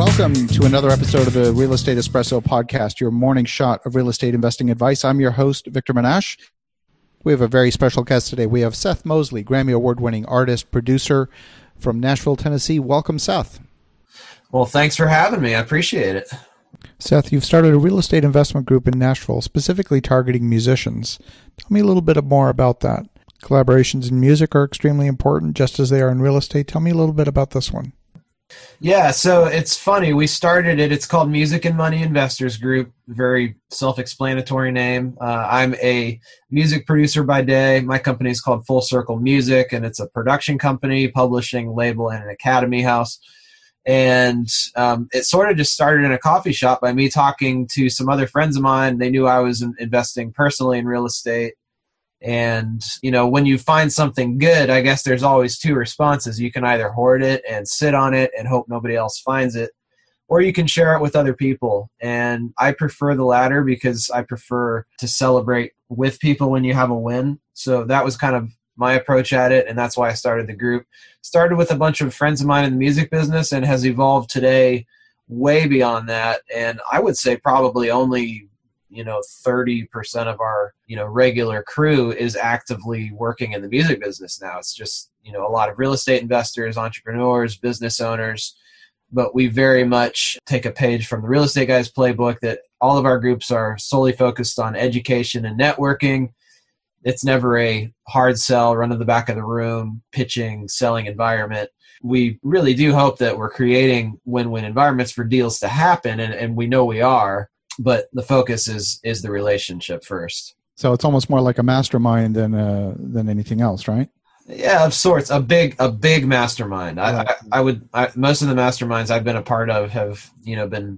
Welcome to another episode of the Real Estate Espresso podcast, your morning shot of real estate investing advice. I'm your host, Victor Menashe. We have a very special guest today. We have Seth Mosley, Grammy Award-winning artist, producer from Nashville, Tennessee. Welcome, Seth. Well, thanks for having me. I appreciate it. Seth, you've started a real estate investment group in Nashville, specifically targeting musicians. Tell me a little bit more about that. Collaborations in music are extremely important, just as they are in real estate. Tell me a little bit about this one. Yeah, so it's funny. We started it. It's called Music and Money Investors Group. Very self-explanatory name. I'm a music producer by day. My company is called Full Circle Music, and it's a production company, publishing label, and an academy house. And it sort of just started in a coffee shop by me talking to some other friends of mine. They knew I was investing personally in real estate. And, you know, when you find something good, I guess there's always two responses. You can either hoard it and sit on it and hope nobody else finds it, or you can share it with other people. And I prefer the latter because I prefer to celebrate with people when you have a win. So that was kind of my approach at it, and that's why I started the group. Started with a bunch of friends of mine in the music business and has evolved today way beyond that. And I would say probably only 30% of our, regular crew is actively working in the music business now. It's just, a lot of real estate investors, entrepreneurs, business owners, but we very much take a page from the real estate guys playbook that all of our groups are solely focused on education and networking. It's never a hard sell, run to the back of the room, pitching, selling environment. We really do hope that we're creating win-win environments for deals to happen, and we know we are. But the focus is the relationship first. So it's almost more like a mastermind than anything else, right? Yeah, of sorts. A big mastermind. Most of the masterminds I've been a part of have been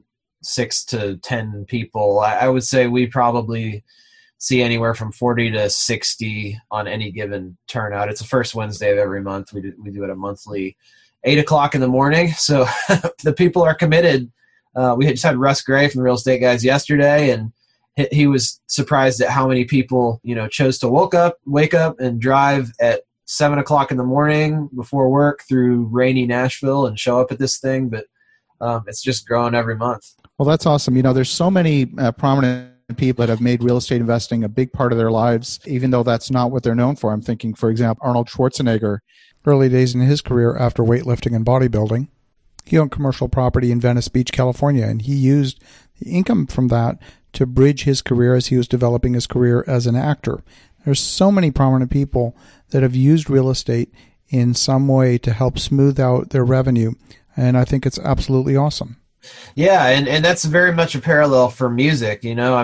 6 to 10 people. I would say we probably see anywhere from 40 to 60 on any given turnout. It's the first Wednesday of every month. We do it a monthly 8 o'clock in the morning. So the people are committed. We just had Russ Gray from the Real Estate Guys yesterday, and he was surprised at how many people, chose to wake up and drive at 7 o'clock in the morning before work through rainy Nashville and show up at this thing. But it's just growing every month. Well, that's awesome. There's so many prominent people that have made real estate investing a big part of their lives, even though that's not what they're known for. I'm thinking, for example, Arnold Schwarzenegger, early days in his career after weightlifting and bodybuilding. He owned commercial property in Venice Beach, California, and he used the income from that to bridge his career as he was developing his career as an actor. There's so many prominent people that have used real estate in some way to help smooth out their revenue, and I think it's absolutely awesome. Yeah, and that's very much a parallel for music.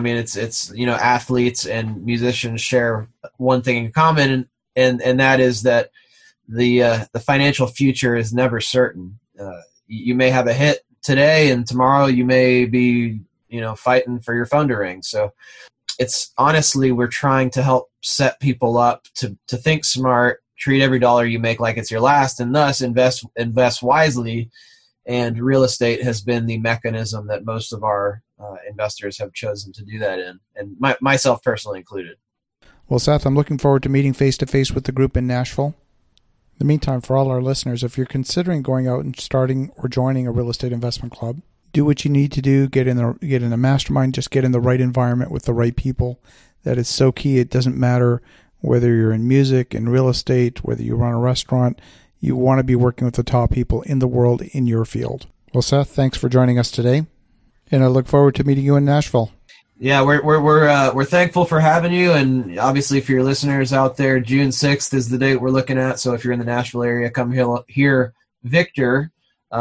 It's athletes and musicians share one thing in common, and that is that the financial future is never certain. You may have a hit today, and tomorrow you may be, fighting for your phone to ring. So it's honestly, we're trying to help set people up to think smart, treat every dollar you make like it's your last, and thus invest wisely. And real estate has been the mechanism that most of our investors have chosen to do that in, and myself personally included. Well, Seth, I'm looking forward to meeting face-to-face with the group in Nashville. In the meantime, for all our listeners, if you're considering going out and starting or joining a real estate investment club, do what you need to do. Get in a mastermind. Just get in the right environment with the right people. That is so key. It doesn't matter whether you're in music, in real estate, whether you run a restaurant. You want to be working with the top people in the world in your field. Well, Seth, thanks for joining us today, and I look forward to meeting you in Nashville. Yeah, we're thankful for having you, and obviously for your listeners out there, June 6th is the date we're looking at. So if you're in the Nashville area, come hear Victor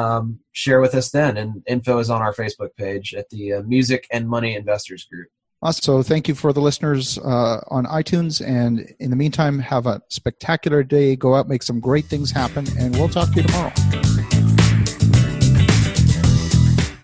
share with us then. And info is on our Facebook page at the Music and Money Investors Group. Awesome. So thank you for the listeners on iTunes, and in the meantime, have a spectacular day. Go out, make some great things happen, and we'll talk to you tomorrow.